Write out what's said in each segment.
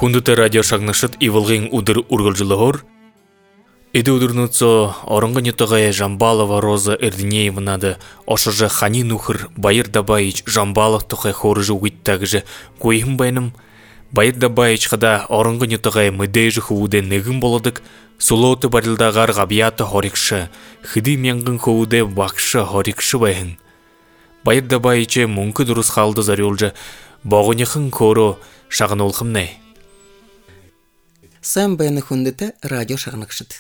Хүндэт радио шагнашыт ивылгын удыр ургылжылығыр. Эді удырнуцо орынғынетіғая Жамбалова Роза Эрдинеевнады ошыжы Хани Нухыр Байыр Дабаич Жамбалов тұқай хорыжы уиттагыжы көйім байным. Байыр Дабаич қада орынғынетіғая мүдейжі хууде негін боладык, сулоты барылдағар ғабията хорикшы, хыды менгін хууде бақшы хорикшы байын. Байыр Дабаичы мүнкі дұрыс қалды зарелжы, бағынеқын көрі шағын олқымнай. Сам байны хүндіті радио шағынықшыд.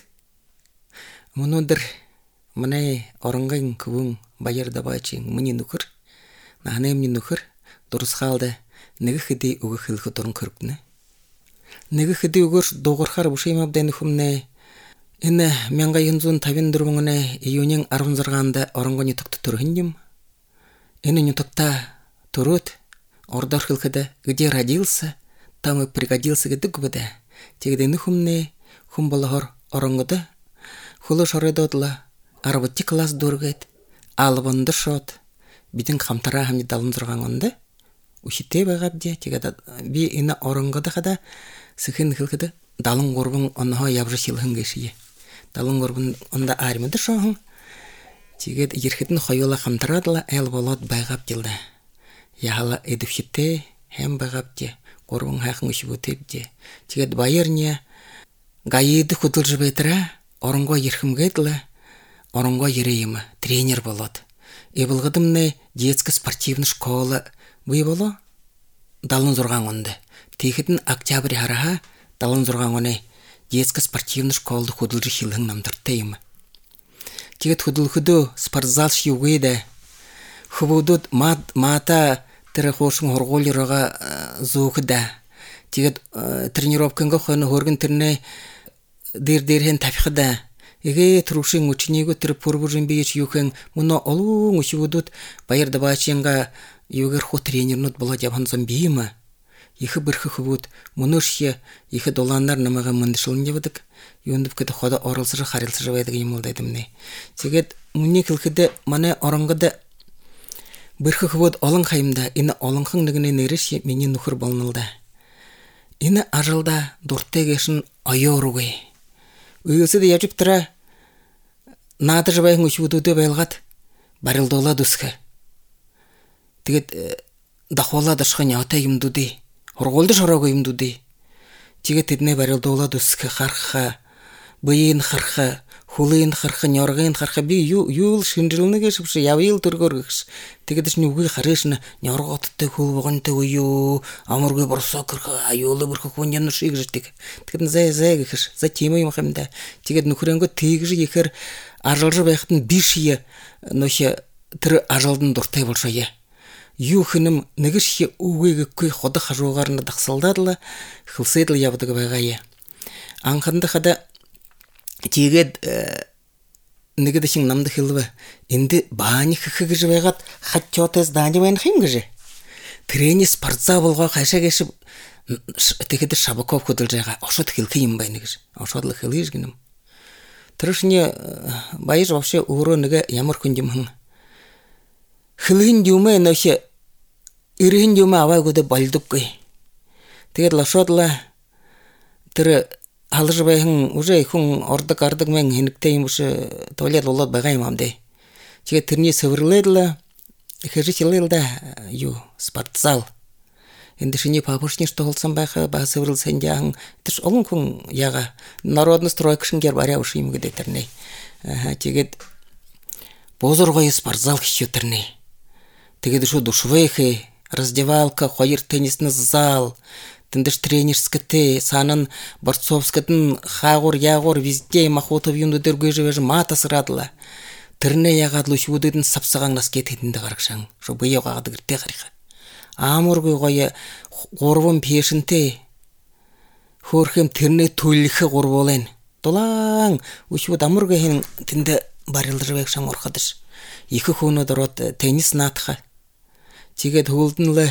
Мұнудыр, мұнай орынғын күвін Байыр Дабаичың мұны нүкір, нағынай мұны нүкір, дұрыс қалды, негі хыды ұғы хылғы тұрын көріпні. Негі хыды ұғыр доғырқар бұшайым абдайны хүмнай, іні менға ензуын табин дұрмыңынай, июнен арвынзырғанда орынғын үтікті тұрғындым. Іні үтікта тұрыд, ордар хылғыда, где родился, там и пригодился геді күбіді. Тегдені хүмне, хүм балағыр орыңғыды, хүлі шорыдадыла, арбытты класс дұрғайд, алыбынды шот, бітін қамтара хамды далын зұрған онды, ұшытте бағабде, тегеді бі іні орыңғыды қада, сықын қылғыды, далын ғорбын оныға ябжы шылғын кешіге. Далын ғорбын онда армыды шоғын, тегеді ерхетін қойыла қамтарадыла, әл болад бағап делді. Яғала едіпшітте, әм бағапде. Горбың хақын үші өтепде. Тегет байырне, ғайыды құдылжы бәйтіра, орынға ерхімгейділі, орынға ерейімі, тренер болады. Эбілғыдымны детско-спортивны школы бұй болу, далын зұрған онды. Тегетін октябрь хараға далын зұрған оны детско-спортивны школды құдылжы хилғын намдырттайымы. Тегет құдылғыды спортзал шиугейді, құбудуд мата тірі қошың ғорғолыраға зуғыда. Тегет тренировканға қойны ғорғын түріне дер-дерхен тапқыда. Еге тұрушың ұчынегі түрі пұрбұржын бейіш юқын мұна олуң үші өдуд Байыр Дабаичыңға югер қо тренернұд бола жабанзан бейімі. Ехі бірхі құбуд, мұны үшке ехі доланлар намаға мұндышылын жабыдық. Юндып кіді қода орылсыжы қарылсыжы байдығы емілдайдымны. Тегет мұне кілкіді мана орынғыды бірхі құбуд олың қайымда, ині олыңқың нүгіне неріші мені нүхір болнылда. Ині ажылда дұртты кешін айоруғай. Үйілсі де ячып тұра, нады жыбайың үші өтуді байлғат, барылды ола дүскі. Тегет дақуала дұшқан яута емдуді, ұрғолды шорауға емдуді. Тегет едіне барылды ола дүскі қарқа, бұйын қарқа, хулын қарқа, нерғын қарқа, бі юл шынжылыны кешіпші, яуыл түргөргіш. Тегедішін үгі қарешіні, нерға отытты хул бұғанты ұйу, амырғы бұрса кірға, айолы бұрқы қонянны шүйгіш тегі. Тегедін зай кеш, зай темей мақамда. Тегед нүкіренгі тегіжі екер ажалжы байқытын бішіе, нөше түрі ажалдың дұртай болшайы. Юхыным негіші үгігі көй ходы қажуғарыны дақсалдадылы, қылсайдылы ябыдығы байғайы. Аңқанды қада тегед негедешин намды хилва инде баани хыхыгы жыбайгат хатчотез дани вайн химгыжы трени спортзал болга кайша кешип тегеде Шабаков кудылжайга ошот хилки имбайныгыж ошотлы хилыжгиним трышне байыж вообще уру неге ямар күндим хилин дюме ноше ирин дюме авай годе балдуккой тегед лашотла тыры алжыбайын уже хүн ордық мен хеніктейм уже туалет олад бағайым амды. Чеге түрне сөвірлейділі, хежі шелейді ю спортзал. Енді шыне папушне что олсан байқа баға сөвірлсен жағын. Тіш олың хүн яға народны стройкышын кер баря ұшы емгіде түрне. Чеге бозырғай спортзал хищу түрне. Тегеді шу душвейхи, раздевалка, қойыр теннисный зал, тындыш тренерскіті, санын борцовскітін хағыр, яғыр, везде мақотып юнды дөргөй жывежі мата сырадыла. Түріне яғадлы шудыдың сапсаған наскететінді қарықшаң. Шо бұйы қағады кірте қариға. Амыргөй қойы ғорвын пешінте, хорхем түріне төліхі ғорбы олайын. Долаң, үшібіт амыргөйін тінді барылды жывекшаң орқадыш. Екі хуны дұрот теннис натыға. Тегет хулдынлы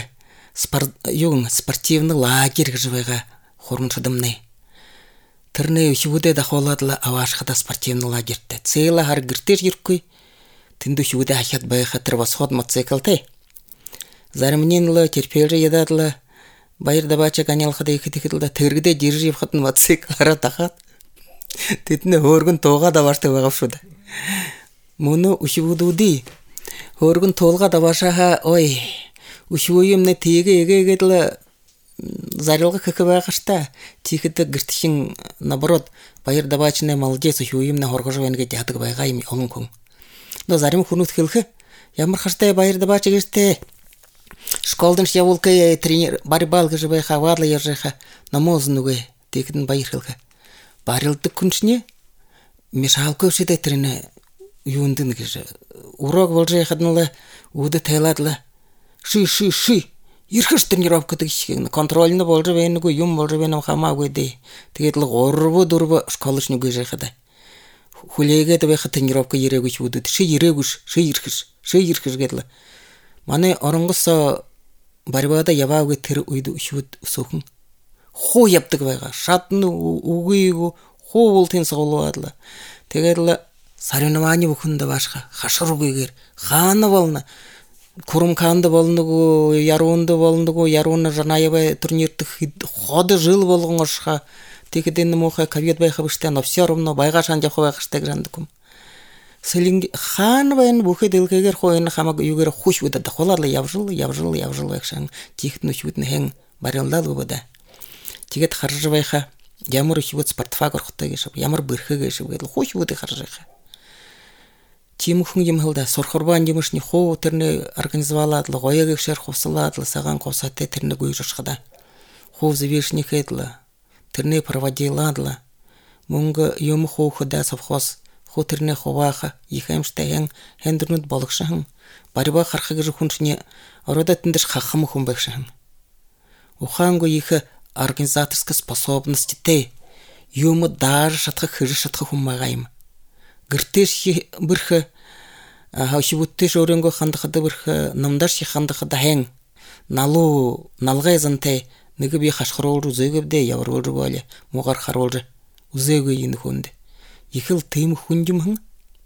спортивный лагерь жывайға хормыншыдымны. Түріне үшібіде дақоладылы авашқада спортивный лагерьді. Цейла ғар гіртер жүркөй, тінді үшібіде ахят байға түрвасход мотоциклтай. Зарымненлы терпелі едадылы байыр да бача ганялхада екі текетілда тергіде жержип хатын матсек ара тахат. Тетіне өргін тоға да башты бағапшуда. Мұны үшібудуди. Өргін толға да башаға, ой, үшібуемне тегі егеділі зарылға кікі бағашта. Текеті гіртішін, наоборот, байыр да бачыне молодец, үшібуемне хорғыжы венге жадығы байғайым оңын көң. Но зарым хунут хилхы. Ямар хаштай байыр да бачы геште. Школдан шявулкай тренер барибалга жыбайха вадла ержайха намозынугай текетін байыр хилхы. Барылды күншіне мешал көшеде трене юндын кежі. Урок болжайхаднылы уды тайладылы. Ши. Ирхыш тренировкады кішкегіні. Контрольны болжы бейінігі юм болжы бейінім хама көйдей. Тегетлі орбы-дұрбы школышны көйжайхады. Хулейге табайха тренировка ерегіш удыды. Ши ирхыш гетлі. Маны орынғыса барибада ябауға тірі үйді үшуд соқын. Хо яптығы байға. Шатыны уғыйғы хо болтын сағылу адылы. Тегерлі соревнование бұқында башқа. Хашыр ұғығыр. Ханы болына. Курум канды болындығы, яруынды болындығы, яруыны жанайыбай турнирді ходы жыл болғын ұшқа. Текедені мұқай кабет байқа бұштан, все ровно байға шан жақы байқыштag жанды күм. Сілінгі хан байын бұқы делгегер қойыны қамақ үйгері құш өдеді. Қоларлы явжыл байқшан. Текетін үш өтіні хең барылдалы бұда. Текет қаржы байқа, ямыр үш өт спортфа көрқытта кешіп, ямыр бірхі кешіп, құш өті қаржы байқа. Тим хүн емхілді, сорқырбан емішіне қоу түріне организоваладылы, ғоя кекшер қопсыладылы, саған қопсатты түріне көй жұршқыда. Қоу зівешіне кеділі, түріне проводиладылы. Мұңғы емі қоу құда совхоз, қоу түріне қовақы, ехаймшта хендірнуд болықшығын. Бариба қарқы кежі хүншіне, орода түндіш қақымы хүн бәкшығын. Уханғы ехі организаторскі способности тей, емі даже шатқы кежі шатқы хүн мағайым. Гіртеш бірхі, хаушибуттеш өренгі қандықыды бірхі, намдарши қандықыды хәң, налғай зынтай, неге бей қашқыр олжы үзегібде явыр олжы бөлі, мұғар қар олжы, үзегі ені хүнді. Екіл теймі хүндім хың?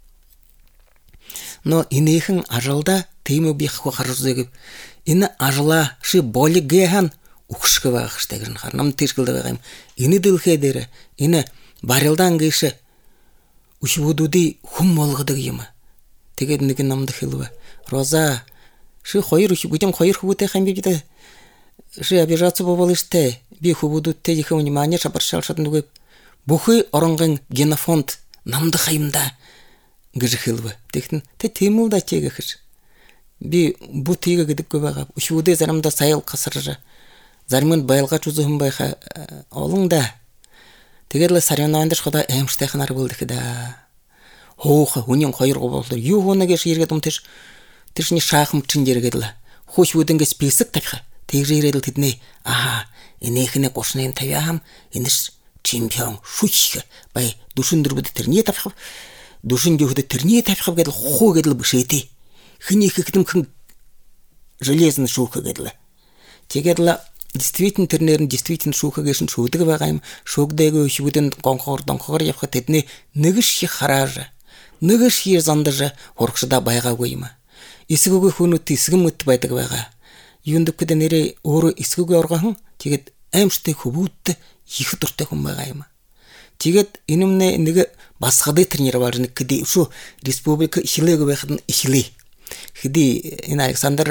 Но инейхің ажылда теймі бей қар үзегіб. Ені ажыла ши болі гейхан ұқшығы бағыштагырын қар. Нам тешкілді бағайым. Ені ділхе дері, ені барылдан гейші, Ушвудуди хум молгыдык ема. Тегеднеги намды хилва. Роза, ши хойыр ушвудем хойыр хубуте хамбибиде. Ши обижаться бовалыште, би хубудутте ехе внимание шапаршал шатындугып. Бухы оранған генофонд намды хайымда гыжы хилва. Тегден те темылда теге хыш. Би бу теге гидик көбаға. Ушвуде зарамда сайыл қасыржы. Зармын байлға чузухым байха олыңда. Тегерлі соревновандыш хода әмштайхан ары болды кеда. Хоха, унен қойырғы болды. Юғына кеш ергедім тішіне шақым чын жергеділі. Хош өдінге спесік тәпіға. Тегжі ереділ тедіне, енекіне қошынайын табиағам, енеш чемпион, шучығы. Бай, душын дүрбіді түрне тәпіғып, душын дөғді түрне тәпіғып кеділ, хо кеділ бұшеті. Хіне кекітім күн железін шуқы кеділі. Тегерлі действительно турнирин действительно шуха гешин шудыгы багайм шугдегі үшібуден қонқор япқа тетіне нүгіш е харажы нүгіш е зандыжы орқшыда байға көйма есігігі хүнітті есігім өтті байтығы байға юндып кеден ере оры есігігі орғахын тегет әмшті хүбутты ехі тұртты күн байгайма тегет инімне неге басқады тренер бар жыны кеде ұшу республика ішілегі байқыдың ішілі кеде ин Александр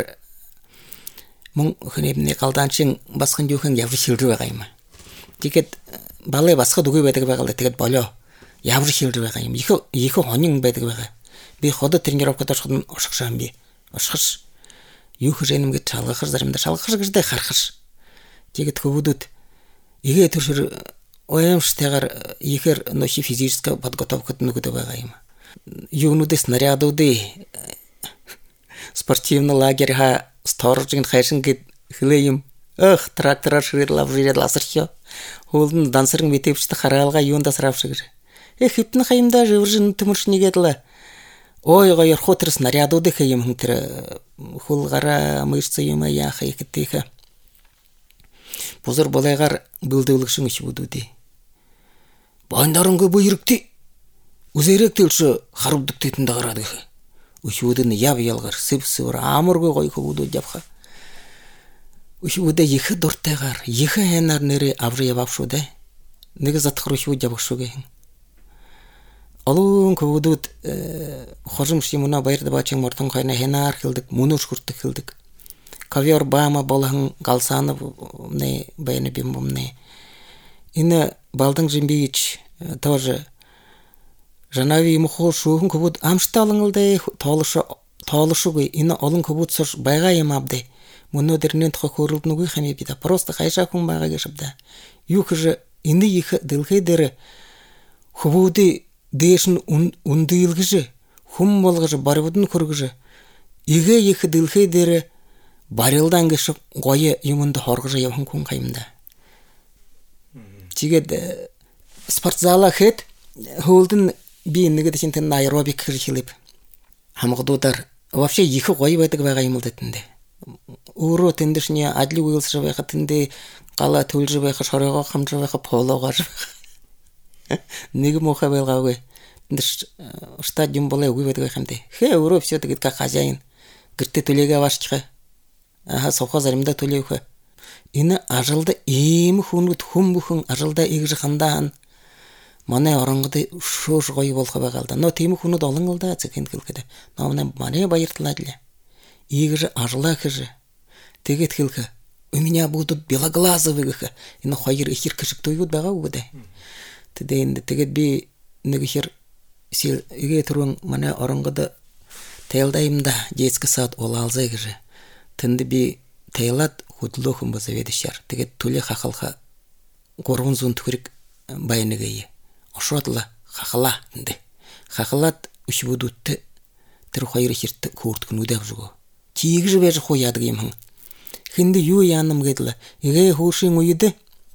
Мұң хүнебіне қалданшың басқын жөкін явры шилдір бағайма. Текет балай басқа дүгі бәдігі бағалды, текет бөлі явры шилдір бағайма. Екі ғонын бәдігі бағай. Бей ходы тренировка ташқыдың ұшықшан бей. Ұшқыш. Юхы жайнымге шалғықыр зарымда. Шалғықыр кірді қарқыш. Текет көбудуд. Еге түршір ойамш тәғар екер ноши физическа подготовкатын үгіді бағайма. Юнуды снарядуды спортивны лагерьға сторожын хайшын кет хилейім. Трактора шырырлап жиреді ласыршо. Олдың дансырың метепшті қаралға юнда сырапшығыр. Хиптін хайымда жывыржын түміршіне кетілі. Ой, ғайыр хотыр снарядуды хайым хыңтірі. Хулғара мышцы ема яқы екіттейкі. Бұзыр болайғар бұлдылықшың үші бұдуды. Байындарыңғы бұйырыкты. Үзерек тілші қарубдық тетінді қарадығы. Үші бұдыны яб ялғыр, сып-сывыр, амырғы қойқы бұды жапқа. Ушууда екі дуртайгаар, екі хэнар нэрэ авры явавшууда. Нэг затхар ушууд явахшуuge. Олон көвдүүд хожим шимуна баярда бачын мортон хайна хэнар хилдэг, мунуш хүртэг хилдэг. Ковер бама болхан галсанов не байны бимбомне. Энэ балдан жимбич тоже жанави мухо шухан көвд амшталыңылдай тоолошуuge. Энэ олон көвд сош байга юм абдэ. Мөнөдөрнэн тохо хөрөлднүгүй хами бида просто хайшаа хүн байгаа гэшбда. Юу гэж энэ их дэлхий дээр хөвөдөө дээш нь үндийл гэж хүм болгож баривд нь хөргөж игээ их дэлхий дээр барилдан гэж гоё юмд хоргож явхан хүн хаймда. Тэгээд спортзала хэд хөлдөн би нэгэд чинь тэн аэробик хийлэв. Хамгадуудаар вообще их гоё байдаг байгаа юм л дэтэндээ. Өөрөө тэндэршний ажлыг үйлсэж байхад тэндээ гала төлж байх шоройгоо хамж байх полоогоор нэг мохоо байлгаагүй. Тэндэрш стадиум болоо үгүй байдаг хэмтэй. Хэ өөрөө все тэгээд как хозяин гэртээ төлөөгөө аваарчих. Совхоз заримдаа төлөөх. Энэ ажилда ийм хүнүүд бүхэн ажилда игж хандаан манай оронгод шууш гоё болох байгаа л да. Нөө тийм хүнүүд олон л да зэхэнд хэлэхэд. Нөө манай баярлалаа. Игж ажлаа гэж тэгээд хэлэх. У меня будут белоглазовые. Энэ хоёр ихэр кэшиг туйуд байгаа уу гэдэг. Тэгээд би нэг ихэр игээ түрүүн манай оронгод тайлдаимда детский сад олаалзай гэж. Тэнд би тайлад хөдлөөхөн базавэдэшэр. Тэгээд төлөө хахалха 300 төгрөг байнэгээ. Ошоодла хахала энэ. Хахалаад өшвөдүттэй тэр хоёр ихэрт хөөртгнүүдээ авжгаа. Чигж байж хуяадаг юм хан. Хинди юу яанам гэдэл игээ хөөршин үед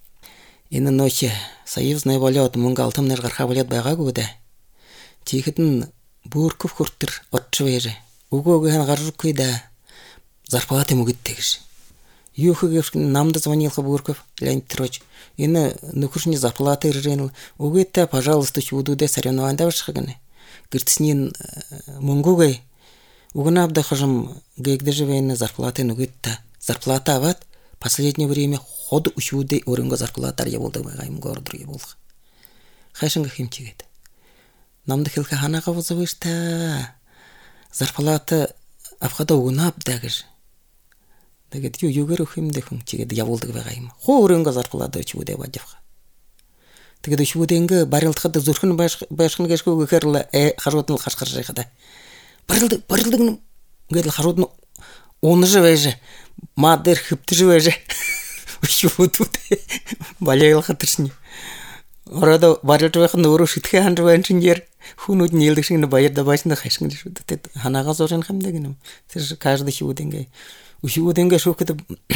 энэ нөөч союзный болоод мөнгө алтамнаар гарахаа болоод байгаагүй дээ. Тийхэд нь бүркөв хүртэр отч байж өгөөгөө хан гарахгүй да. Зарплаты мөгөдтэй гэж. Юу хэгвч намд звонилха бүркөв лентроч. Энэ нөхөршний зарплаты ирэн өгөөтэй пожалуйста чудудэ соревнования авчих гэнэ. Гэртсний мөнгөгүй угнабда хажим гэгдэжвэн зарплаты нүгэтта. Зарплата аваад последнее время ход ушуудэ өрөнгө зарплатаар явуулдаг байгаа юм гордор явуулах. Хайшин хэмчигээд. Намд хэлхэ ханаага возовш та. Зарплата авахда угнабда гэж. Тэгээд юугаар хэмдэх юм чигээд явуулдаг байгаа юм. Хоо өрөнгө зарплата ушуудэ бажих. Тэгээд ушуудэнгэ барилдахад зүрхэн байшхан гэшгүй гэхэрл харууд нь хашгирж байхад. Барилдаг гэдэл харууд нь унаж байж мадэр хөвтөж байж ушуудууд балиалах төршни. Ороод барилж байх нь өөрөө шитгэн ханд байна чинээр хүнүүд нийлдэг шиг баярда байшна хашгин шүү дээ. Ханаагаа зурын хамдаг юм. Тэр каждый ушуудэнгэ шүүхэд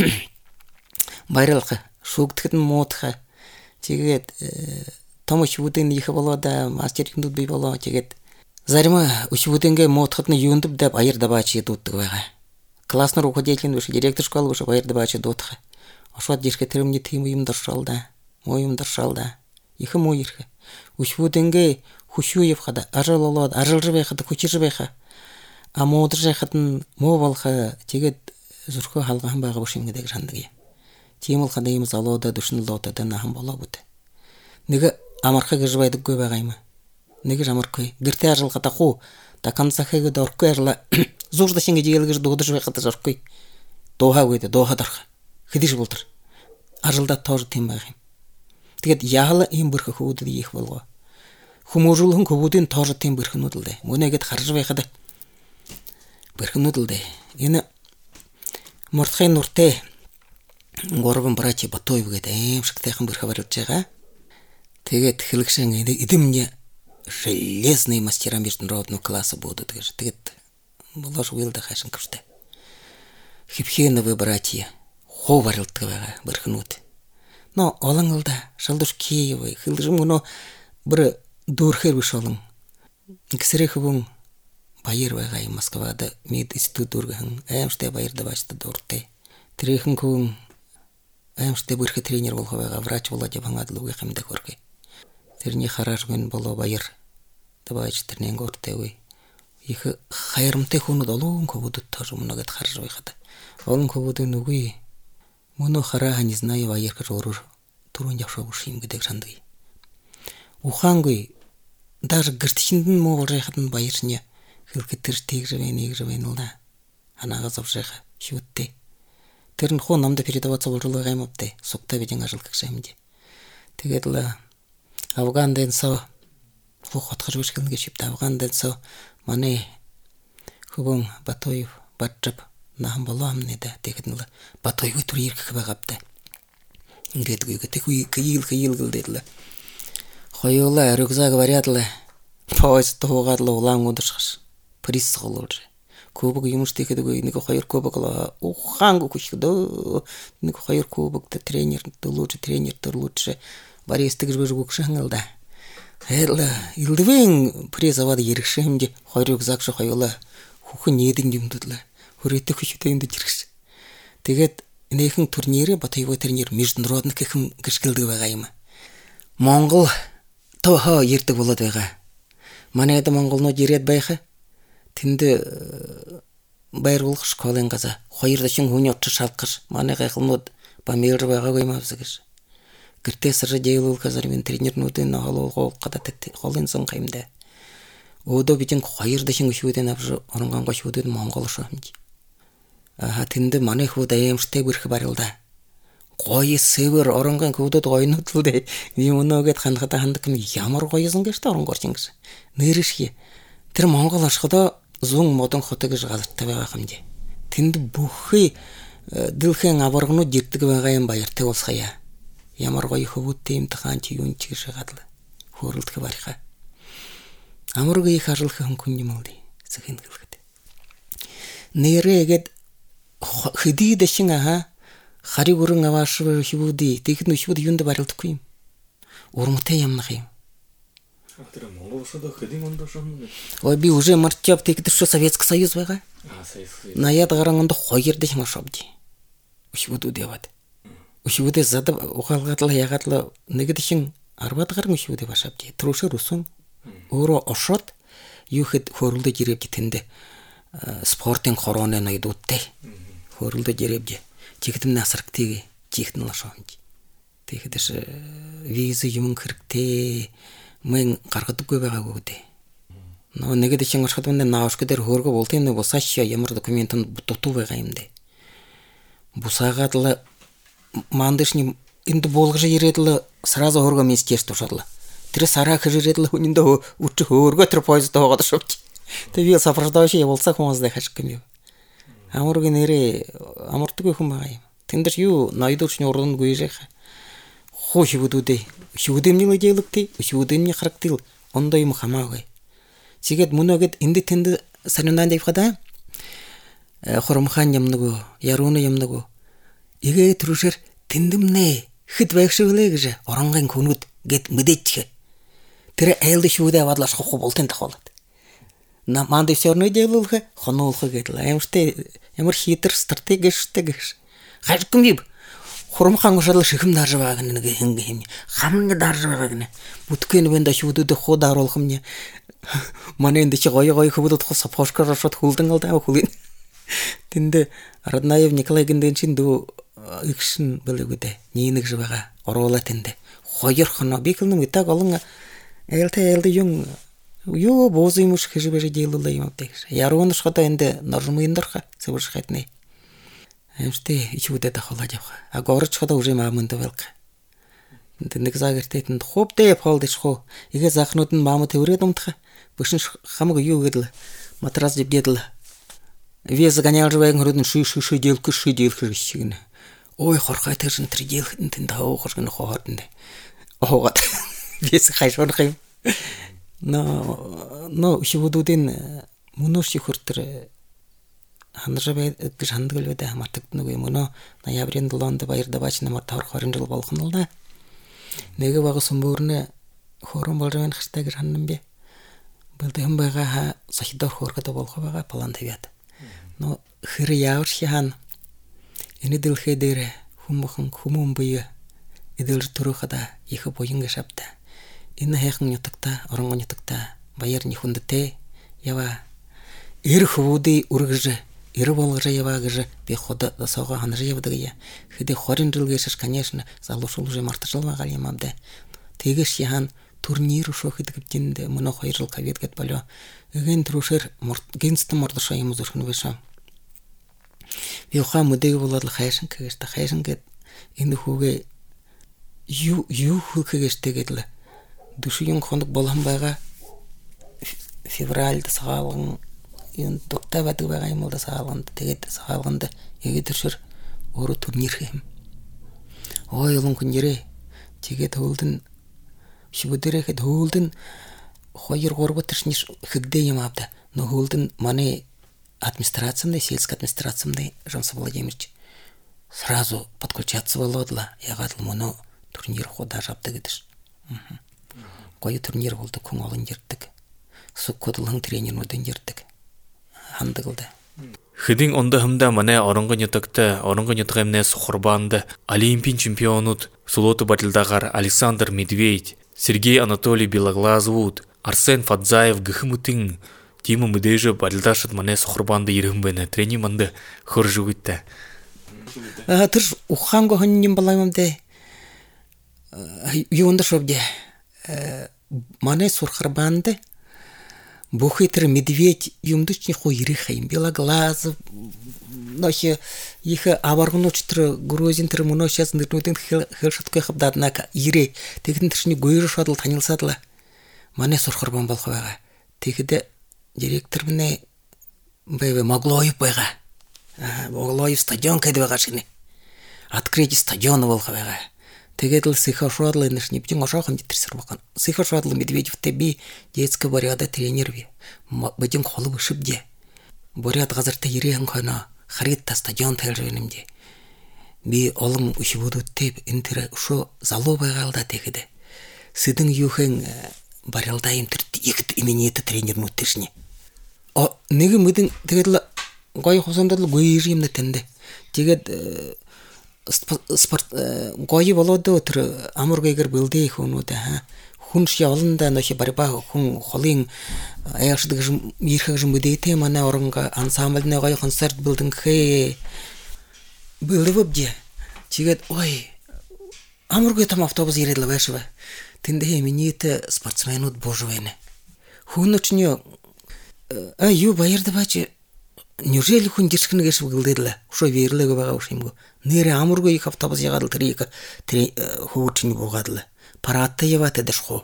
баярлах шүүгдэхэд нь муудах. Тэгээд том ушуудын их болоод мастер хүнүүд бий болоо. Тэгээд зарим ушуудэнгэ муудахад нь юунд бдэ баярда бач дууддаг байгаа. Классный руководитель биш директор школы биш баярда бач дуудах. Ошоод ирэх тэрэмний тийм юм дуршаал да. Муу юм дуршаал да. Их муу ирэх. Ушуудэнгэ хүшүү явхад ажил болоод ажилж байхад хүчирж байхаа. Муудж байхад нь муу болох. Тэгээд зүрхөө халгаан байгаа биш юм гэдэг сандаг. Тийм бол хадаа юм залуудаа дүшнэлуудаа нахан болоо бүд. Нэг амархаг гэж байдаггүй байгаа юм. Нэг амархгүй. Гэртээ ажиллахад хуу та канцахыг дөрөхгүй арла. Зурда шингэж ийлгэж дуудаж байхад зорхгүй. Доохаагүй доохад орох. Хэдийш болтор. Ажилдаа тоор тийм байх юм. Тэгээд яала ийм бэрх хөвдөд их болго. Хүмүүжүүлхэн хөвүүдийн тоор тийм бэрхнүүд л дээ. Мөнэгэд харж байхад бэрхнүүд л дээ. Энэ Мортхайн нуртэй горван братья Батоев гэдэг аимшигтайхан бэрхэ барьж байгаа. Тэгээд хэлгшэн эдэмний железные мастера международного класса будут. Тэгээд болош уйлда хашин квштэй. Хипхеновые братья хоо барилдаг байгаа бэрхнүүд. Но олон л да шалдуш Киевы хэлжим гэнэ бүр дөрхөр биш олон. Гисрэхвэн баяр байгаа юм Москвад мед институт дөргөн аимштай баярда баачта дуртай. Тэрхэн хүн аимштай бүрхэ тренер болох байгаа врач болоод явхад л үгүй хэмдэг хөргөө. Тэрний хараж гэн болоо баяр даваач тэрний гуртай үе. Их хайрамтай хүнүүд олон хөвгдөд тож өмнөд харж байхад. Олон хөвгдөд нүгүй Моно хара не знаю ваерка жорур турун жашоо шим гэдэг сандыг. Ухаангуй даже гэртшиндэн монгол жахад баярсня хөргөтөр тэгжвэн л да. Анаагаас авших шүттэй. Тэр нь хуу намда передаваться болжулгаа юм аптэй. Сукта bijin ажил гэгшэмди. Тэгээд л Афгандэнсо хуу хотгож бишгэлнэ гэж шивт Афгандэнсо манай хөвөн Батоев батчап нахан болоомны да. Тэгээд нь Батоев түр ирэх байгаптай. Ингээд кийл гэлдэл. Хоёулаа рюкзак варядлаа. Поезд туугаад л улаан удиршгаш. Прис голоор. Кубок юмштэй гэдэг нэг хоёр кубок ухаанг хүчдөө нэг хоёр кубок тренер дөлөөж барист гэж бүгшэн л да. Хэл илдвэн прис аваад иргэшэмж хоёр рюкзак ш хоёулаа хүүхэн нээдэн юмдлаа. Хүрээтэй хүчтэй юмд иргэш. Тэгээд энэхэн турнирээ Батоев турнир международных гэхэм гэршгэлдэг байгаа юм. Монгол тохоо ирдэг болоод байгаа. Манайд монголнууд ирээд байхаа тэнд байруулах школын газа 2 хүний очиж шалгах манай гайхалнууд бамир байгаагүй юм авс гэж. Гэртээс радиолог газарын тренернуудын хоолгоо гадаад холын сон гаймдаа. Өөдөө bijin 2 шүүдэн авш оронгонго шүүдэд монгол шамж. Тэнд манай хүүд аимштай бүрх барилда. Гоё север оронгон хүүдд гойнууд л дээ. Юм өнөөгээд хандхад ямар гоёсон гэж оронгорч ингэж. Нэршхи. Тэр монгол ашхадаа зүүн модон хотог гэж галартай байгаа юм дээ. Тэнд бүхий дэлхийн аваргнууд ирдэг байгаа юм баяртай болсгая. Ямар гоё хөвөттэй имтихан чи юун чи гэж гадла. Хөөрөлдөх бариха. Амарг их ажлах хүн юм уу дээ. Зөвхөн гэлэхэд. Нэрээгээд хэдий дэшин хариг өрөн авааш хивүди тэгэхэд нүшүүд юунд барилдахгүй юм. Урмтай ямнах юм. Тэр Монгол улсад хэдийн онд шон. Ой би уже марчап тэгдэр шүү Советский Союз байгаа. Советский. Наяд гаранганд 2 дэш машабди. Өшгүүдүүд яваад. Өшгүүдээ зад ухаалгадлаа ягаад л нэг дэшин 10 гаруй өшгүүдээ башабди. Трушэр усан өөрөө ошоод юу хэд хөрөлдөж ирээбди тэнд спортын хорооны найдуудтай. Хөрөлдөж ирээбди. Чихтэн насрагтыг чихтэн лашоомж. Тэгэхэдэж виз юм хэрэгтэй мен гаргадаггүй байгаагүй дээ. Нэг дэшин ороход мөн наашг дээр хөөргө болтын нэг бусааш ямар документанд дутуу байгаа юм дээ. Бусаагаад л мандышны энд болгож ирээд л сразу хөөргө министерство шадлаа. Тэр сараа хэрээд л хүниндээ үч хөөргө тэр поезд тоогаад шавч. Тэгээ сопровождающий явуулсаа хүмүүстэй хашиг юм. Амургийн нэрээ амурдаггүй хүн байгаа юм. Тэнд дэр юу найдуучны уран гүйжих. Хуу шивдүүдээ шивдэмний лэжэлэгтэй шивдэмний характер ондоо юм хамаагүй. Чигэд мөнөөгэд энд тэнд санаанд ивхада хоромхан юмнагу яруна юмнагу игээ трушэр тэндэмнэ хэд байгшиглээ гэж оронгийн хүнүүд гэд мэдээч. Тэр айл шивдэ авадлаш хоху болтын тахолод. Манд всёрны делулх хонуулх гэдэл аимштай ямар хитэр стратегиштэй гэж. Хайркэмб хурамхан ушаал шихэм дарж байгаа нэг хэм хамны дарж байгаа гэнэ. Бүтгэн бэнда шүүдүүд худаа оруулах юм. Манай энд чи гоё хөвөлд хос пошкор шот хүлдэн алдаа хүлэн. Тэнд Раднаев Николай гэнэн дүү экшн бэлэгүүдэ нэг байгаа. Оруулаа тэнд. Хоёр хоноо би хэлнэ мэтаг олон ээлтэй юм юу боз юм шиг хэвээр дийлүүлээ юм даа. Ярууны шхада энд нормын дөрх зөвшөөрхэтнэ. Эмстэй ичүүдээ дахуулаад явах. Горч хада уже мааманд байлга. Нэг загэртэй тэнд хувдээ полдиш хуу. Игээ захнууд нь маамаа төврээд умтах. Бушин хамаг юу гэдэл матрас дэвдэл. Вес гонял живээн хөрөд нь шүй дийлэх шиг нэ. Ой хорхой тэрэн тэр дийлэх нь тэнд хаахш гэнэ хоорд нэ. Оогаад. Вес хайшорх юм. Но шивүүдийн мөнөөш хөртөр хандрабай гэж хандгалвэдэ хамартагддаг юм өнөө ноябрын 7-нд баярда бач намар 20 жил болох нь л да. Нэг баг сүмбөрнө хорон болж байна хштай гэж хандан би. Бэлдэм байгаа сахидор хорход болох байгаа план тавиад. Но хэр яавар шихан энэ дэлхий дээр хүмүүн буй эдэл төрөхөда их буян гашапта. Энэ хайхан нутагта оронгон нутагта баяр ни хүндтэй ява эр хөвөдий үргэж иры болгожаева гыжы бехода да сога ханжаева дагия хиде хорин жылгешиш конечно залушул уже мартажылма галимамда тегеш яхан турнир ушо хидгиптинде муно хайрыл кавет боло ген трушер генстен мордошаем узурхын веша биоха мудэг болол хайшин кэгешта хайшин гэд энэ хүүгээ юу хөлкэгештэгэл душигин хоног болон байгаа февральд сагалган юм доктавад байгаа юм уу да сагалганд тэгээд сагалганд яг тэршэр өөрөө турнир хэм ойлон күнэрэ тэгээд хөлдөн шибүдэрэхэд хөлдөн 2-3 тэршниш хэгдэ юм авда но хөлдөн манай администрацияны сельская администрацияны Жансу Владимирович сразу подключаться болодла ягаад моно турнир хода жапты гэдиш гой турнир болду күн олон жердик суккодлын тренернүүдэн жердик хандыгылды Хидин онда хымда мане оронгон ятагымне сухурбанды олимпийн чемпионут сулоту батылдагар Александр Медведь, Сергей Анатолий Белоглазовут, Арсен Фадзаев гыхмутын Тима Мыдежа батылдашыт мане сухурбанды иргымбэна тренеманды хыржугытта. Тырш уханго хонним балаймамде юнда шобде мане сухурбанды Бухитер Медведь юмдучни хуйрихаим Белоглазов нохи их аваргнучтр грузинтер муно сейчас нырнудын хершаткой хабдаднака ире тэгэн тэршни гойр шадл танилсадла мане сурхарбан болхойга тэгдэ директор мне бэвэ Моглоев байга Моглоев стадион кэдвэга шини открытие стадиона болхойга тэгээд л сихашвадлы нэшни битэн ошохон дитэрсэр бакан сихашвадлы Медведев би детского бариада тренер ви битэн холу бышыбде бариад газарта ирээн хойно харитта стадион тэлжэнэмде би олон ушибудуттеп энтэр ушо залуу байгаалда тэгэдэ сэдэн юхэн бариалда имтэрт ихт имениэт тренернүүд тэшни нэг мэдэн тэгээд л гой хосондол гойр юмна тэндэ тэгээд спорт гой болоод тэр амургайгэр бэлдээ хүмүүд хүнш явланда нөхи барба хүн холын аяшдаг ирхэг мүдэтэ манай оронга ансамбльны гой концерт бэлдэн хэ бэлдэвбде тэгээд ой амургай там автобус ирэдэл байшва тэндээ минийт спортсменууд божвэне хүнөчнё аю баярда бач Неужели хүн жишгэнэгэш бүгэлдэлээ ушо верлэг байгаа ушимго нэрэ амургой их автобус ягаад тэрийг хүүчний буугаадла паратта яваад дэшхо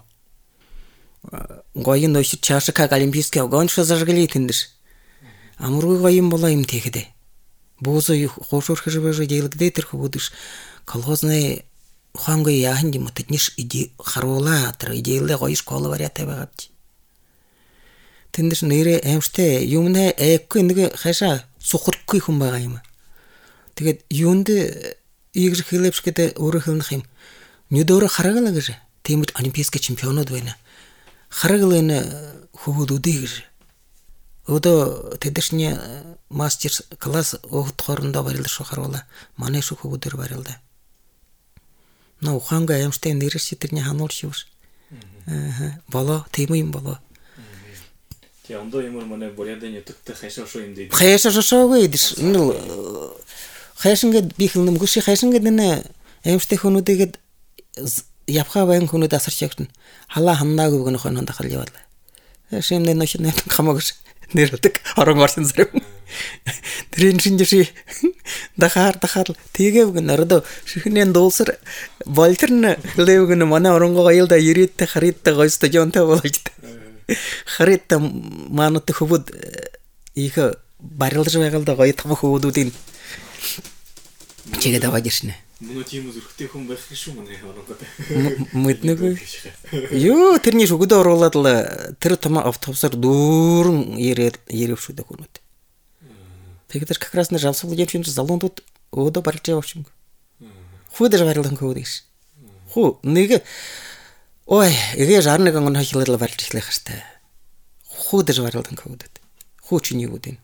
гойн нөш чашка олимпийский огонь шо зажгли тэндэж амургой гоим бола им тэгэдэ буузо их хошор хэжбэж дийлэгдэ тэр хөвөдөш колхозны ухангой яханди мэтниш иди харуула тэр идейлэ гой школа вариатай байгаач тэндэж нэрэ амштай юмнэ экгүй нэг хашаа сухархгүй хүн байгаа юм. Тэгээд юунд игр хилэвшгэд өөрөө хэлнэх юм. Нүдөрө харагла гэж. Тиймд олимпийский чемпионууд байна. Харагла энэ хөвгүүдүүдийг гэж. Өдөө тэдэшний мастер класс огт хоорондоо барилдаж харуулаа. Манай шүү хөвгүүдээр барилдаа. Но уханга амштай нэрш тэрний хануулш юуш. Болоо тийм юм болоо. Я ондоо юмор манай борядын ютубта хайшашоо юм дээ. Хайшашоо гэдэж энэ хайшингэд би хэлнэм гүши хайшингэд нэ эмштэй хүмүүдэгэд явха байн хүмүүд асарчагт хала ханнааг өгнө хонон дахал яваал. Шимнэ нөхөд нэт хамаагш нэрдэг орон орсон зэрэг. Тэрэн шинжи дахаар тэгээ өгнө ордо шихнэн дуулсар болтерн левгэн манай оронгоо аялда ирээдтэй хариттай гой стадионтай болж. Харитта манут хөвд их барилдаж байгаалда гоё том хөвдүүдийн чигээд аваажшнэ. Мөн тийм зүрхтэй хүн байх шүү манай оронгод. Мэднэгүй. Юу тэрний шүгдө оруулаад л тэр том автобусаар дүүрэн ирэв шүү дээ хүмүүс. Тэгэхээр как раз на Жансу Владимирович залуундууд өөдөө барилж явах юм. Хүүдэж барилдан хөвдөш. Хүү нэг ой, эгэ жарныг ангон хайлал барилж эхлэх хэвээр. Хүүдэж барилдан хөвдөд. Хүүчний үүдэн.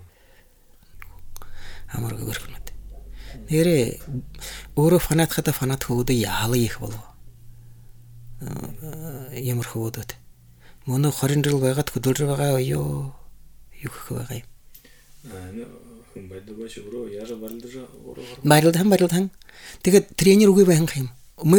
Амарг өрхнөд. Нэрэ өөрөө фанат хөвдө яалаа их болов. Ямар хөвдөд. Мөнө 20 жил байгаад хөдөлж байгаа юу? Юу гэх байгаа юм. Барилдан. Тэгээд тренер үгүй байх юм.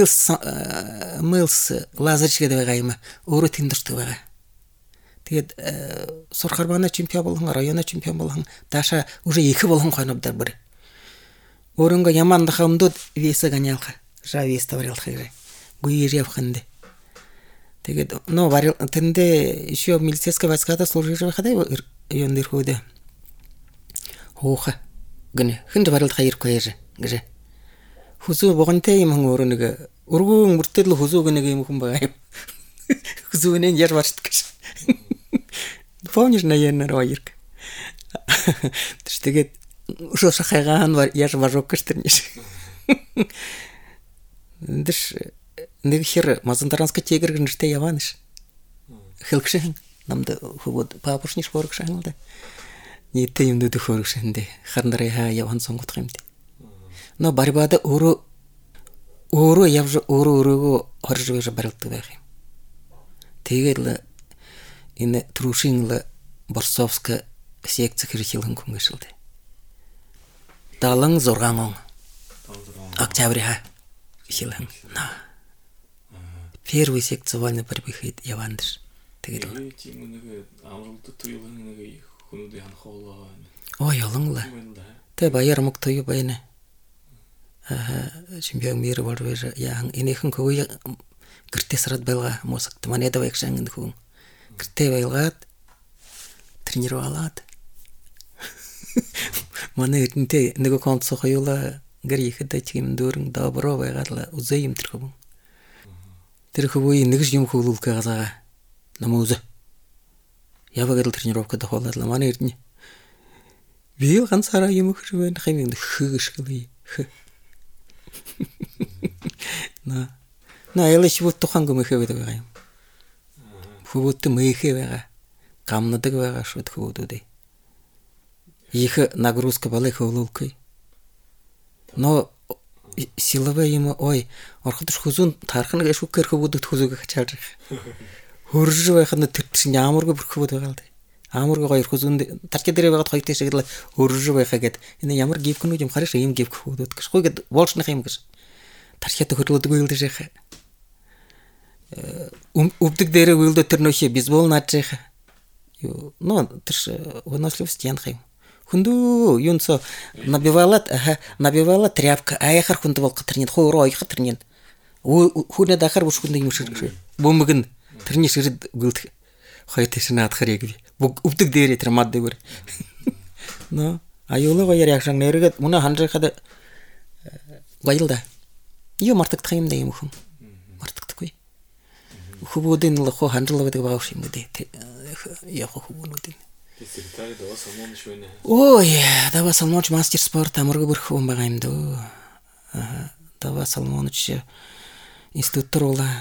Мэлс Лазарчгээд байгаа юм. Өөрөө тэндэрт байгаа. Тэгээд сурхар бана чемпион болгон, района чемпион болгон, даша уже их болгон хойнобдар бүр. Өөрөнгө ямандах өмдөд веса ганяалха. Жавис тавралха гэрэ. Гуир явханде. Тэгээд но барил тэндэ еще милицейская войскада служил хада ёндэр хөдө. Хооха. Гэнэ хинд барилд хаяр коёж гэрэ. Хүзүү богонтой юм өөрөө нэг өргөн мөртөл хүзүүг нэг юм хүн байгаа юм. Хүзүүнэн яар бачт гэж. Помнишь, наверное, роирк. Тэгээд что шахайгаан яар важок гэстэрнэш. Дэш нэг хэр мазантаранска тегэр гэнэртэй явааныш. Хэлгшэн намд хөвөд папушниш хоргшэн л да. Нийт юм дүү хоргшэндэ харнараа хаа яван сонгох юм дэ. Но барбада өөрөө явж өөрөө хорж байж барилдаг байх юм. Тэгээд энэ трушин л Борсовска секц хэрхэлэн күнгэшэлдэ. 76 он. Октября хилэн. Первый секция войны прибыхит явандыш. Тэгээд ой ялангла. Тэ баяр мог той байна. Чемпион мира болвэж яан энийхэн хөвөө гэртесрад байлга мосагт манеда вайгшан хүн. Гэртээ байлгаад тренировалаад. Манай эдэнтэй нэг концо хоёула гэр ихэд тийм дөрөн добро байгаад үзээ юм тэр хөвөө. Тэр хөвөө нэгж юм хөвлөх газаа намууз. Явагад тренировка дахуулаад манай эрдэнэ. Би ганцаараа юм хэрвэн хэмээн хэгшгэлээ. На ялч вот тохан гомхээ байгаа юм. Хөвөт мэхээ байгаа. Гамнадаг байгаа шууд хөвөдөө. Их нагрузка была хөвлөлкой. Но силовая ему ой, орхот хүзүүн тархна гэж үгээр хөвөдөд хүзүүг хачааж байгаа. Хөрж байхад тэр чинь ямаргүй бүрхөвөд байгаа л дээ. Амаргүй хоёр хүзүүнд тарчи дээрээ байгаад хоёр тийш гэдэл хөрж байхаа гэд энэ ямар гівкнүүд юм хариш ийм гівк хөвөдөд гэж хойгод волшных юм гэж. Тарчиад хөрлөдөггүй л дээ. Өвдөг дээрээ үйлдэ тэр нөхөө бейсбол наажих. Но тэр выносливость янхай. Хунду юнцо набивала тряпка, а я хар хунду волк тренит, хойро ой хатренит. Хуне дахар уж хунду юм шир. Бомбгэн тэрний ширд гүлд хайтешна атхарыг. Өвдөг дээрээ тэр мад дэвэр. Но аюулга яар ягшан нэргээд муна хандрахад вайлда. Юу мартагдах юм да юм хүн. Мартагдахгүй. Хөвөдөн л хоо хандралдаг байгаа юм дээ. Яг хөвгөнүүд. Секретарь дава Салмонович байна. Ой, дава Салмонович мастер спорта мөргө бүрх хүн байгаа юм дөө. Дава Салмонович институттор ула.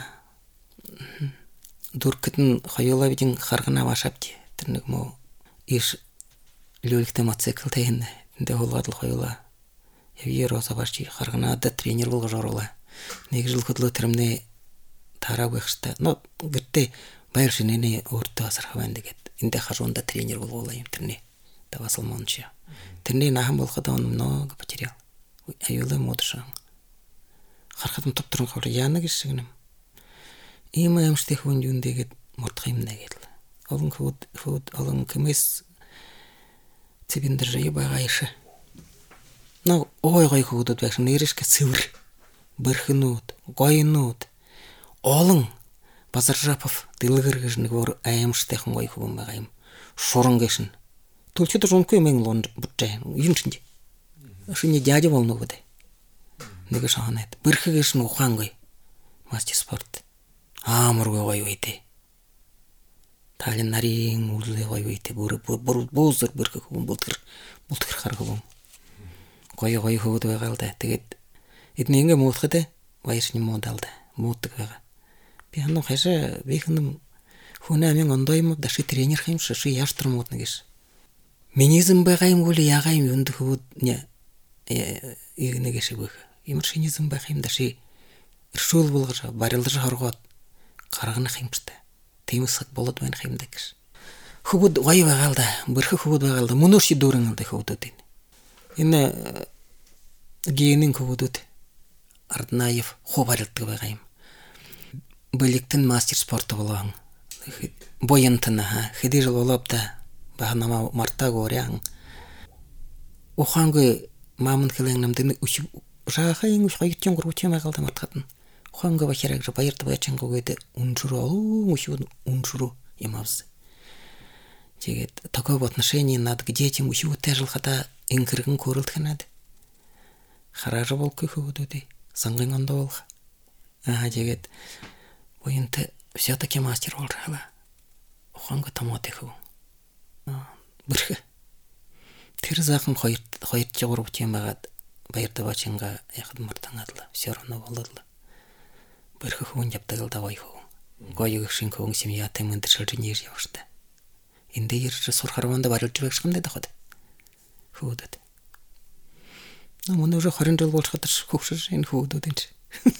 Дүркэтэн хоёулаа бидин харгана машапти. Тэр нэг мо иш лүлэгтэй мотоцикл тэн. Тэндээ хулгаад л хоёулаа. Явьероо сабарчи харганада тренер болгож оруулаа. Нэг жил хөдлөө тэрмнээ тараа байх штэ. Но гэтээ баяр шинэний өөртөө асархав байна гэдэг. Эндээ хажуунда тренер болгоолаа юм тэрний. Дава Салмонович. Тэрний нахан болгоход он много потерял. Аюулаа модшаа. Харахад топтор хор яана гэсэн юм. Ийм амжтай хүн юун дэгэд мурдах юм нэгээл. Олон хүүд олон кемэс цэвэндэр байгаа яша. Но ой хүүдүүд байх нэршгэ цэвэр бэрхнүүд, гойнууд олон Базаржапов дэлгэр гэж нэг өөр аимштай хүн гоё хүн байгаа юм. Шуран гэшин. Төлчөд рунгүй мэн лонд бутэ. Юм чинь. Шинэ дядя болно гэдэг. Нэг шаханад. Бэрхэ гэшин ухаан гоё. Мастер спорт. Амаргүй гоё үйтэй. Талин нарийн үлээ гоё үйтэй. Бүр буузэр бэрхэ хүн бултгэр хар хүн. Гоё хөвд байгаа л да. Тэгээд эдний ингээ муутахад баярны модалд муудаг байгаа. Би ханаа хашаа бихэнэм хүн амин ондой юм даши тренер хэм ши яштар мууд нэгш. Минизм байгаа юм гүл ягаа юм юнд хөвд нэ нэгш бэх. Ямар шинизм байх юм даши иршүүл болгож барилдаж хоргоод гаргах юмчтай. Тиймсэг болоод байна юм даа гэж. Хөвд гоё байгаа л да. Бэрхэ хөвд байгаа л да. Мөнөөр шидүүрэн л да хөвдөд энэ. Ины гейнин көбөдөт. Арднаев хобарылтты байгайым. Бөліктін мастер спорты болуың. Бойынтыны, хеди жыл олап да, бағанама марта көряң. Уханғы мамын кіліңнімдіні жағайың ұшқайыттен құрғытемай қалды мартқатын. Уханғы бақерак жа байырды байчан көгеді унжуру алу, унжуру емавыз. Жегет, такой отношение надо к детям, ұшу тәжіл қата еңкіргін көрілдігі нады. Харажы бол көкөдөді, саңғын онда болға. Жегет, бойынты все-таки мастер ол жала. Уханғы таматы көң. Біргі. Теріз ақын қойыртчы құрып темағад байырды бачынға яқыды мұртан адылы. Все равно болдылы. Біргі көң жаптығылда бай көң. Қойы көкшін көң семья тәмінді шылжын ер жауышты. Инде ержі сұрқарванды барылжы бәкшімді дақыды. Көдеді. Мұны уже 40 жыл болшы қатыр көкшір жайын көдедінші.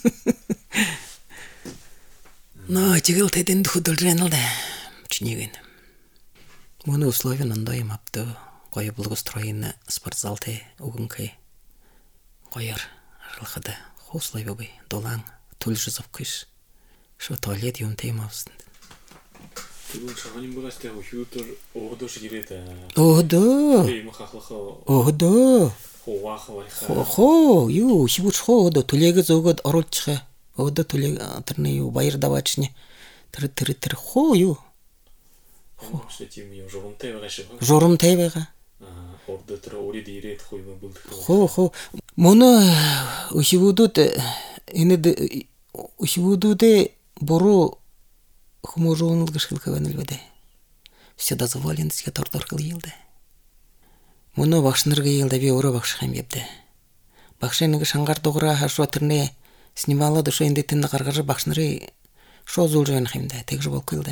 Тегіл тәденді құдыл жайынылды. Чүнеген. Мұны условия нандай мапты. Қойы благоустроены спортзалты угынкай. Қойыр жылқыды. Условия бай. Долаң. Түл жүзіп күш. Шо туалет юнтай мапсынды. Түгін шағанын бұғасты ұшуытыр оғыды шегіреді. Оғыды. Өймі қақлықы. Оғыды. Хоуақы байқа. Хо, ю, шибуч хоғыды. Түлегі зоғыд орылчықы. Оғыды түлегі тұрны ю, байыр давачыны. Тірі. Хо, ю. Жорымтай байға. Орды тұры ори дейрет қоймы бұлды. Хо. Мұны ұшыбудуды бору хуможуыныл кышқылқы вәнілбеді. Все дозволендіске торторқыл елді. Мұны бақшынырғы елді бе оры бақшықам ебді. Бақшынығы шаңғар доғыра хашуа түріне снимала дұшы енді тінді қарғажы бақшыныры шо зұл жайын қаймды. Тегжі бол кылды.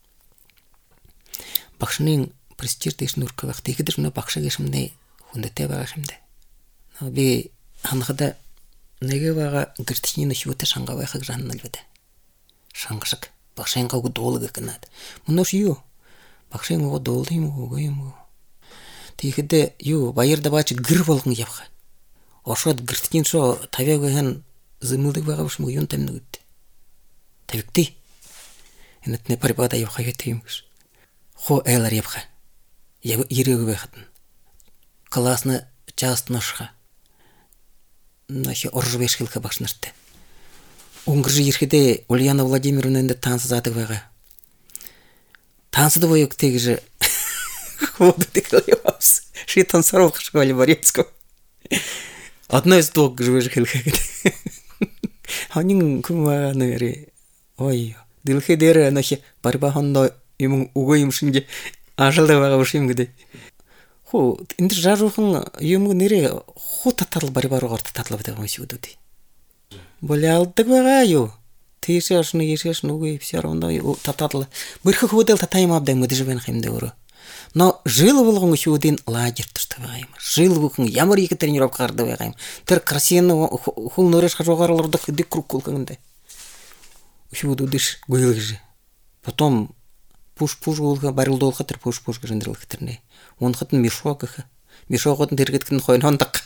Бақшының престиж дейшін ұрқылық. Тегідір мұны бақшы кешімді хүндіте баға қаймды. Бе анғыда неге баға гіртішінен үшуеті шаңға байқық жанын әлбеді. Шаңғышық. Бақшайын қауғы долы кекінады. Мұны ұш ю. Бақшайын оға долды ему, оға ему. Тегіді ю, байырда бачы гір болғын епқа. Ошуат гірткен шо табиа көйген зымылдық баға бұшым ұйын тәмді өтті. Табикті. Енетіне парибада епқа өттейім күш. Хо әйлар епқа. Ерегі байқатын. Классны частын ұшқа. Нахи оржы бешкілкі бақшыныртты. Уңгыржы ерхеде Ульяна Владимировна енді тансы затық байға. Тансыды бойық тегіжі ходы текілі ебапсы. Шейтан сарол қышқалы бар епскі. Одно из двух живы жықылға. Ханин күн бағаны әрі. Ой, дылхе дәрі нахи барба ханда емің уғы емшінге ажылды баға ұшым кіде. Хо, енді жарухын емгі нәре хо татарлы барба роғар татарлы бітіғым өсі Более алдық баға ю. Тейші ашыны, еші ашыны ұғы все равно татарлы. Бірхі хөдел татайым абдай мұды жібен қаймды ұры. Но жылы болғын үші өден лагер тұрсты бағайым. Жылы бұқын ямар екі тренировка қарды бағайым. Тір красиені құл нөрешқа жоғарылырды қыды круг қолқыңды. Үші өді үдіш көйлгіжі. Потом пуш-пуш қолға барылды олға тір пуш-пуш кіжіндірілгі тіріне. Он қытын мешок қықы. Мешок қытын тергеткін қойын ондық.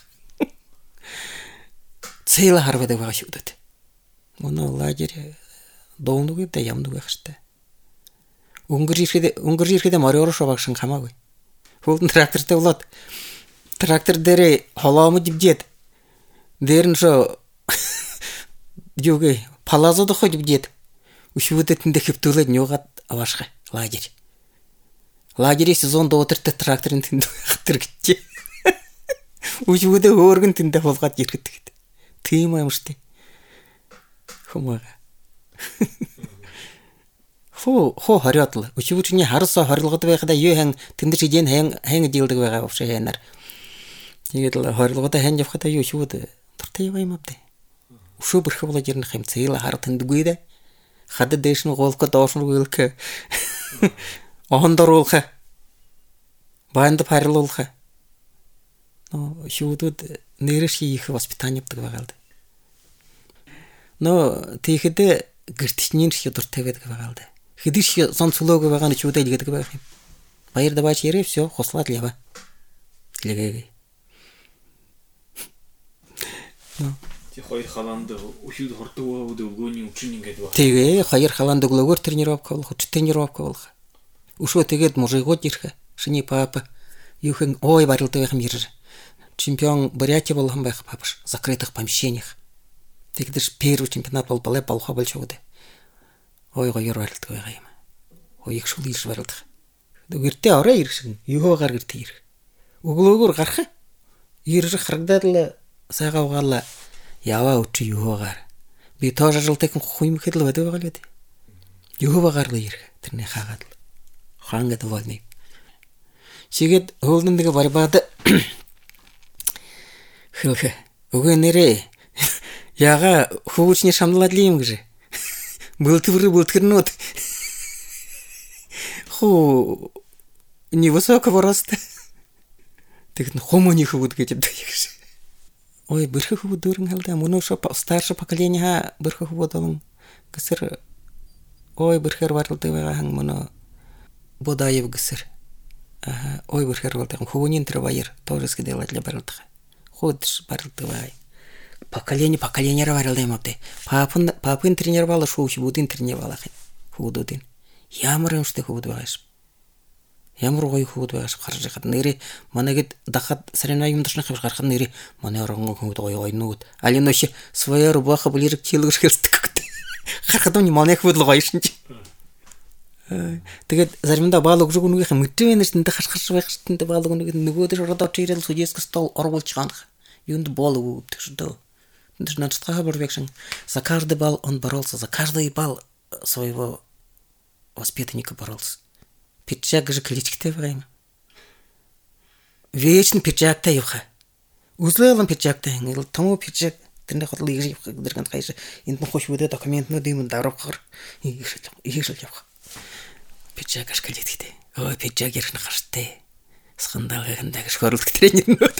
Цейла харвады баға шудады. Оны лагері доғынды көйіпті, ямды көйіқшті. Уңгыр жеркеде мариоры шобақшын қама көй. Олдың тракторды олады. Трактор дәрі холамы деп дед. Дәрін шо деуге палазоды қой деп дед. Үші өтетінде көптілі неоғат авашқа лагер. Лагері сезонда отырды тракторын тінді қыттыр кетте. Үші өте өргін тінді болғат еркетті кетті. Тыймаймышты. Хумаға. Хо харятлы. Үші өчіне харыса харылғыды байқыда үй әң тінді жеден әңі делдігі байға өпші әңір. Егетлі харылғыда әң жапқыда үй үші өті тұртай баймапты. Үші бірхі бола жерін қайм цейла хары тінді көйді. Хады дэшін қолқы даушын көйлкі. Оғындар олқы. Байынды парыл олқы. Үші өті нейреші ехі воспитание бұдығы бағалды. Но тейхіді гіртішінен шия дұрттай бәдігі бағалды. Хиді шия сон сұлуғы бағаны үші өті елгедігі бағайым. Байырда бачы ере все, қосылады лева. Легеге. Те хойр халанды ушуд хортуа уды улгони учинингэд ба. Тэгээ хоёр халаанд өглөөгөр тренировка болох, тренировка болох. Ушөө тэгээд мужигод ирэх. Шиний папа юухэн ой барилдаг байх юм ирэр. Чемпион Бурятия болох байх папаш закрытых помещениях. Тэгдэж Перу чемпионат болболоо болох болж өгдөө. Ой гоёр барилдаг байгаа юм. Ой их шул ирж барилдаг. Гэртээ ороо ирэх шиг юугаар гэртээ ирэх. Өглөөгөр гарах. Ирж харагдаад л сайгаа угаалаа. Яваа өчи юугаар. Би тоош ажилтдаг хүн ихэд л байдаг байгаа л үү. Юугаар л ирэх. Тэрний хаагаад л. Хангад вольны. Чигэд хөлнөн нэг барбаад хөлхө. Өгөө нэрээ. Яга хөвчний шамлаад ли юм гэж. Бүлтгэрнүүд. Хөө невысокого роста. Тэгт хомоний хөвд гэж яддаг юм шиг. Ой, бэрхэ хөвд дөрөн халда мөнөөшө старше поколение бэрхэ хөвд олон гэсэр ой бэрхэр барилдаг байгаа хан мөнөө бодаев гэсэр. Ой бэрхэр барилдаг хөвний тэр баяр тоорс гэдэг л барилдаг. Ходш барилдаг бай. Поколение барилдаг юм бэ. Папын тренер бала шүүш будын тренер бала хөвдүүдийн. Ямар юм штэ хөвд байгаа юм. Ямар гоё хөвд байгаас гарч ирээд нэрээ манайгэд дахад сарина юм дашнах гарах нэрээ манай оронгон хөвд гоё нүүд алинош своя рубаха ближе к телу шерстик гарахад нь манай хөвд л гоё шин чи тэгээд заримдаа баал өгж өгнөгийн мэдвэн нэстэн хашгирч байх штэн баал өгнөг нөгөөдөр ороод очиж ирэл суджэск стол оруулж гаанах юунд бол өгдөг шүү. Тэнд начтгаа барвэгшин за каждый балл он боролся за каждый балл своего воспитанника боролся. Пиджак же кличктэй байгаа юм. Вечно пиджактай явах. Үзлээл пиджактай ингээл том пиджак тэрний хотлыг явах гэдэг гайш энд нь хош бүдэ документнууд юм дарахаар ийшэл явах. Пиджак аш кличктэй. Ой пиджак ярих нахартай. Скандалын дагш хөрлөх тренернүүд.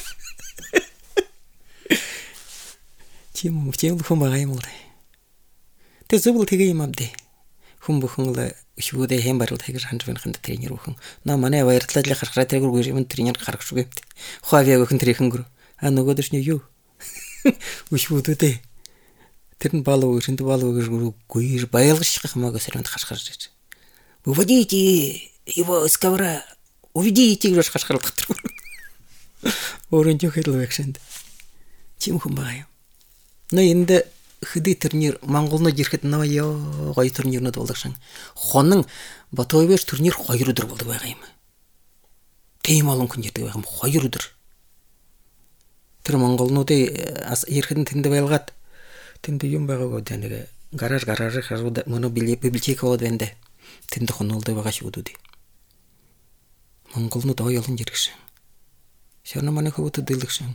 Чим хүн байгаа юм уу? Тэ зөвл тэгээ юм амдэ. Хүн бүхэн л ишгүүдээ хэм барилд хэгэр ханж байна ханд тренер бүхэн. На манай баярлалаа харахраа тэргүүр гүрэмэн тренер гарах шүү гэвт. Хавьяа бүхэн тренер гүр. Нөгөөдөш нь юу? Ишгүүдээ. Тэр нь бал өгөнд бал өгөж баялгах хамаагаа сэрвэнд хашгирж гэж. Уводите его с ковра. Уведите гэж хашгирал гатэр. Өөрөнд юу хэлв акшнд. Чим хүн баа. На энд хэдий турнир Монголнод ирэхэд нөө гоё турнирнууд болдог шин. Хонон Батойвэш турнир 2 өдөр болдог байгаа юм. Тийм олон хүн ирдэг байгаа юм 2 өдөр. Тэр монголнуудын ирэхэд тэнд байлгаад тэнд юм байгаагаа нэг гараж харууд моно библиотекод байна. Тэнд хонолдог байгаа шүүдүүд. Монголнууд ой олон ирэх шин. Шорно манай хөвөд дэлгэх шин.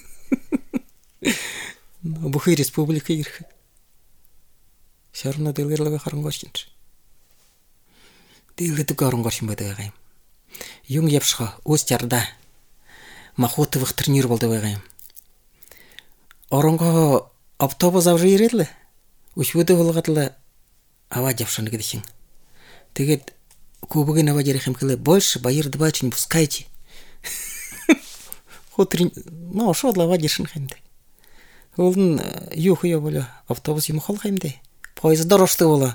Бүхий республик ирэх. Шарна дэлгэрлэг харангоч юм. Дэлгэдэг харангоч юм байдаг юм. Юм явшха өс жарда. Махутовых тренер болдог байгаа юм. Оронго автобус авч ирэл. Өшвөдө болгоод л аваад явшна гэдэг шин. Тэгээд кубыг наваад ярих юм хэлээ больше баяр давайте не пускайте. Хотрин но шууд аваад иршин хэмдэг. Хөлн юу хөө болоо автобус юм холх юм дээ. Поездор оршдог болоо.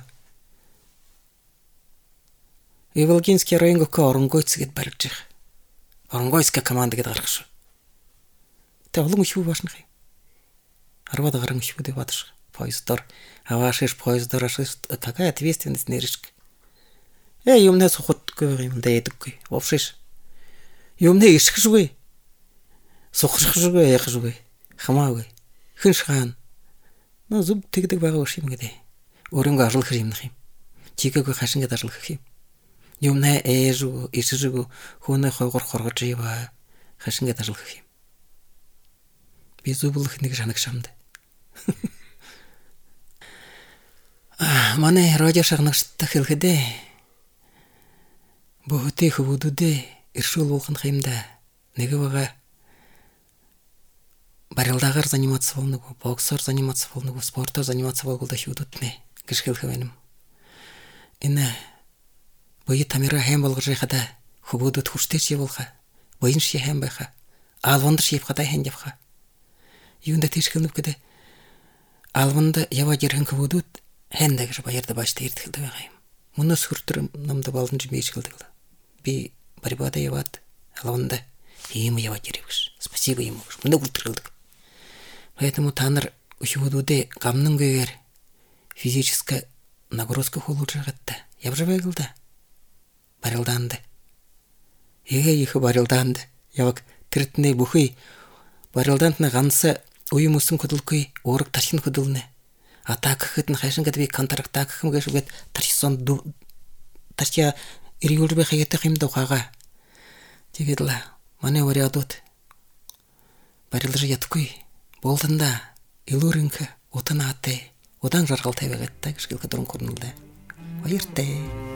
Иволгинский районг Оронгойц гэд барьж байгаа. Оронгойская команда гэд гарах шүү. Тэ олон ишүү башнах юм. 10 гарan ишүүдээ бадаш. Поездор аваашиш поездор ашиш такая ответственность нэршг. Юмнаа сухадгүй юм дээдэггүй. Овшиш. Юмнаа ишгшгүй. Сухшгүй яхшгүй. Хамаагүй. Хэн шаан. Но зүг тэгдэг байгаа юм гэдэг. Өөрөнгө ажлах юм нах юм. Чигээг хашингээд ажлах юм. Юмнаа ээжүү, ишжүү хүнээ хойгор хоргож иваа. Хашингээд ажлах юм. Би зүбэлх нэг шанаг шамд. Манай радио шагнагчтай хэлэхдээ бөхөтэй хөвгүүдээ иршүүл болгох юм да. Нэг байгаа барилдагаар заниматься болног, боксоор заниматься болног, спортоор заниматься болголда шүүдэтнэ гэж хэлэх байна. Энэ боёд тамира хэм болгож байхада хөвгүүдэд хүртэй чи болха. Боён ши хэм байха. Алвандар ши хата хэм явха. Юнда тешкілініп кеді. Алвында ява жерген көвудуд, хендегі байырда башта ертілді бәғайым. Мұны сүртірім намды балдың жібей шылдығылы. Би барибада явад, алвында ему ява жеревгіш. Спасибо ему. Мұнда күртірілдік. Поэтому таныр үшігудуде қамның көйер физическа нагрузка холу жығытты. Ябжы бәгілді. Барылданды. Ехі барылданды. Явак тіртіне бұхый. Барылдандына ғанса ойымысын көділкөй, орық таршын көділіне. Ата көхетін қайшын кәдібей кантарықта көхім көшігет таршысон таршия иргілді қайетті қимді ұқаға. Дегеділа, мане өре адуд. Барылды ятқой. Болдында, илурынкі, отын аты, одан жарғал тәбеғетті кішкілкі дұрын көрінілді. Ойыртты.